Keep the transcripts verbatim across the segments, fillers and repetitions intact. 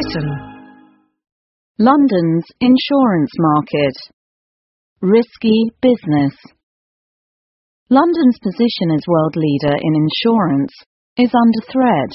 Boston. London's insurance market. Risky business. London's position as world leader in insurance is under threat.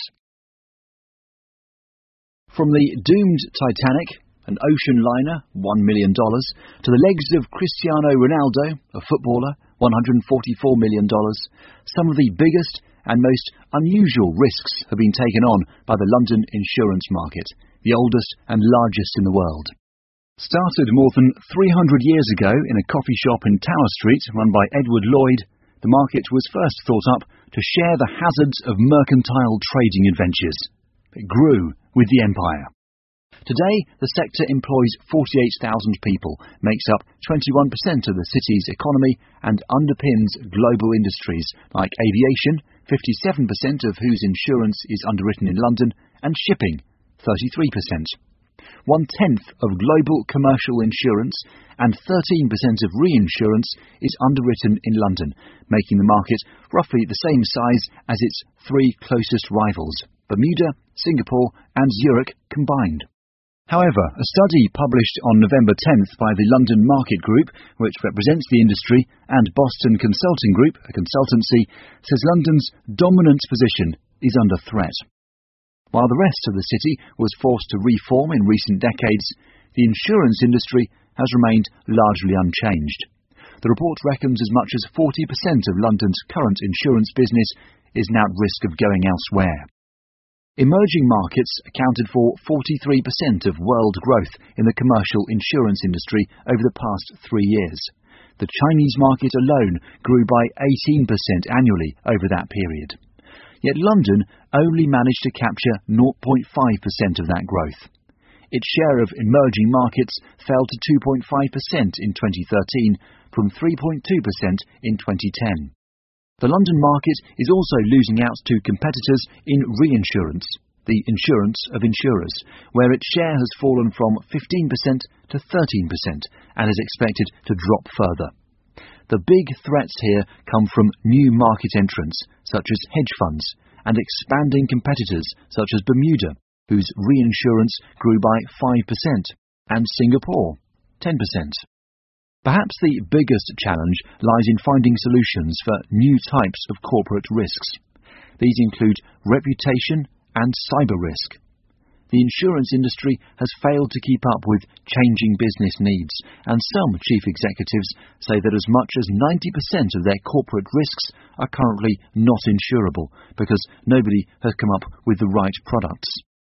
From the doomed Titanic, an ocean liner, one million dollars, to the legs of Cristiano Ronaldo, a footballer, one hundred forty-four million dollars, some of the biggest and most unusual risks have been taken on by the London insurance market, the oldest and largest in the world. Started more than three hundred years ago in a coffee shop in Tower Street run by Edward Lloyd, the market was first thought up to share the hazards of mercantile trading adventures. It grew with the empire. Today, the sector employs forty-eight thousand people, makes up twenty-one percent of the city's economy, and underpins global industries like aviation, fifty-seven percent of whose insurance is underwritten in London, and shipping, thirty-three percent. One-tenth of global commercial insurance and thirteen percent of reinsurance is underwritten in London, making the market roughly the same size as its three closest rivals, Bermuda, Singapore and Zurich combined. However, a study published on November tenth by the London Market Group, which represents the industry, and Boston Consulting Group, a consultancy, says London's dominant position is under threat. While the rest of the city was forced to reform in recent decades, the insurance industry has remained largely unchanged. The report reckons as much as forty percent of London's current insurance business is now at risk of going elsewhere. Emerging markets accounted for forty-three percent of world growth in the commercial insurance industry over the past three years. The Chinese market alone grew by eighteen percent annually over that period. Yet London only managed to capture zero point five percent of that growth. Its share of emerging markets fell to two point five percent in twenty thirteen from three point two percent in twenty ten. The London market is also losing out to competitors in reinsurance, the insurance of insurers, where its share has fallen from fifteen percent to thirteen percent and is expected to drop further. The big threats here come from new market entrants, such as hedge funds, and expanding competitors, such as Bermuda, whose reinsurance grew by five percent, and Singapore, ten percent. Perhaps the biggest challenge lies in finding solutions for new types of corporate risks. These include reputation and cyber risk. The insurance industry has failed to keep up with changing business needs, and some chief executives say that as much as ninety percent of their corporate risks are currently not insurable because nobody has come up with the right products.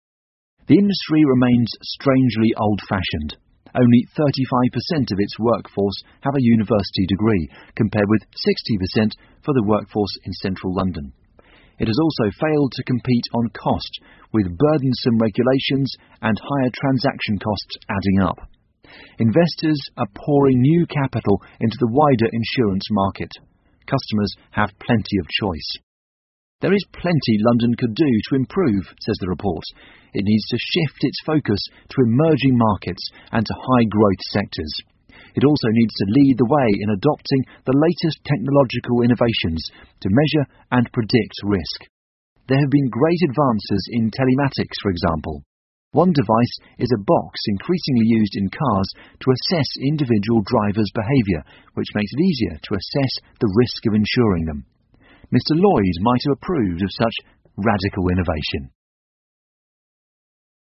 The industry remains strangely old-fashioned. Only thirty-five percent of its workforce have a university degree, compared with sixty percent for the workforce in central London. It has also failed to compete on cost, with burdensome regulations and higher transaction costs adding up. Investors are pouring new capital into the wider insurance market. Customers have plenty of choice. There is plenty London could do to improve, says the report. It needs to shift its focus to emerging markets and to high-growth sectors. It also needs to lead the way in adopting the latest technological innovations to measure and predict risk. There have been great advances in telematics, for example. One device is a box increasingly used in cars to assess individual drivers' behaviour, which makes it easier to assess the risk of insuring them. Mister Lloyd might have approved of such radical innovation.